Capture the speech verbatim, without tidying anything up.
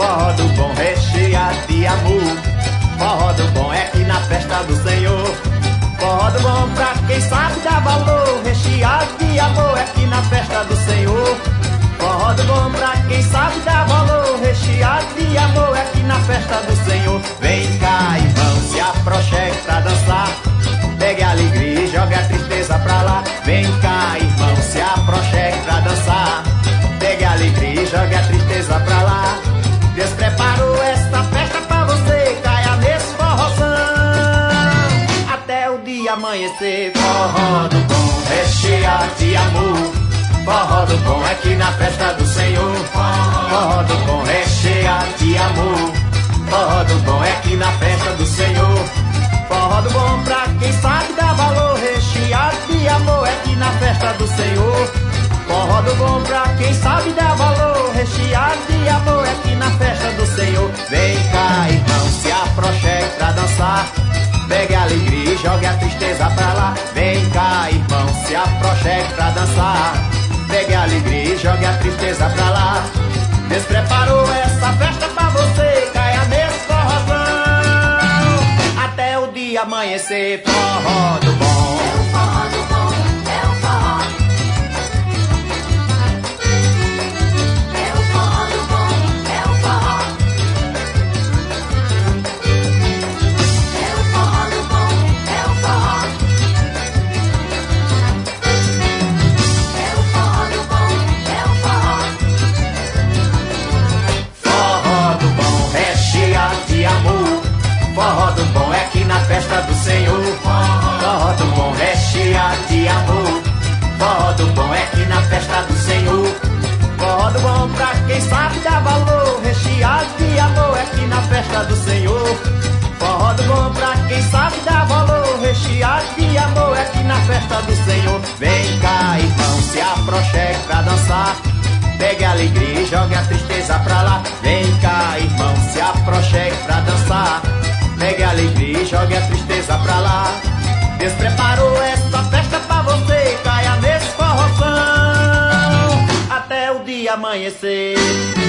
forró do bom recheado de amor. Forró do bom é aqui na festa do Senhor. Forró do bom pra quem sabe dar valor, recheado de amor é aqui na festa do Senhor. Forró do bom pra quem sabe dar valor, recheado de amor é aqui na festa do Senhor. Vem cá, irmão, se aproxime pra dançar, pegue a alegria e jogue a tristeza pra lá. Vem cá, irmão, se aproxime pra dançar, pegue a alegria e jogue a tristeza pra lá. Deus preparou esta festa pra você, caia nesse forrozão até o dia amanhecer. Forró do bom, recheado de amor. Forró do bom é aqui na festa do Senhor. Forró do bom, recheado de amor. Forró do bom é aqui na festa do Senhor. Forró do bom pra quem sabe dar valor, recheado de amor é aqui na festa do Senhor. Forró do bom pra quem sabe dar valor, recheado de amor é aqui na festa do Senhor. Vem cá, irmão, se aproxime pra dançar, pegue a alegria e jogue a tristeza pra lá. Vem cá, irmão, se aproxime pra dançar, pegue a alegria e jogue a tristeza pra lá. Deus preparou essa festa pra você, caia nesse forrozão até o dia amanhecer. Forró do bom, é o forró do bom, é o forró. É o forró do bom, é o forró. É o forró do bom, é o forró. É o forró do bom, é o forró. forró do bom, recheado de amor. Forró do bom é aqui na festa do Senhor. Forró do bom, recheado de amor. Forró do bom é aqui na festa do Senhor. Forró do bom pra quem sabe dar valor, recheado de amor é aqui na festa do Senhor. Forró do bom pra quem sabe dar valor, recheado de amor é aqui na festa do Senhor. Vem cá, irmão, se aproxime pra dançar, pegue a alegria e jogue a tristeza pra lá. Vem cá, irmão, se aproxime pra dançar, pegue a alegria e jogue a tristeza pra lá. Deus preparou essa festa pra você, caia nesse forrozão até o dia amanhecer.